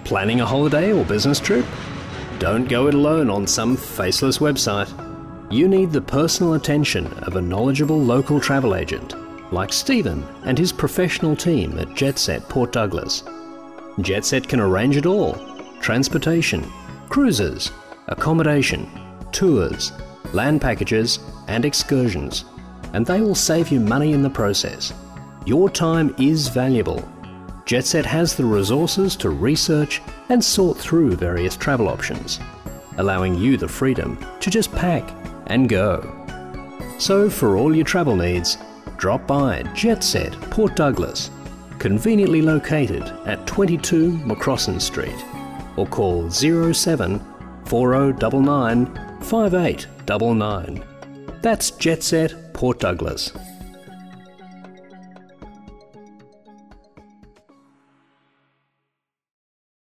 Planning a holiday or business trip? Don't go it alone on some faceless website. You need the personal attention of a knowledgeable local travel agent like Stephen and his professional team at JetSet Port Douglas. JetSet can arrange it all: transportation, cruises, accommodation, tours, land packages and excursions, and they will save you money in the process. Your time is valuable. JetSet has the resources to research and sort through various travel options, allowing you the freedom to just pack and go. So for all your travel needs, drop by JetSet Port Douglas, conveniently located at 22 McCrossan Street, or call 07 4099 5899. That's JetSet Port Douglas.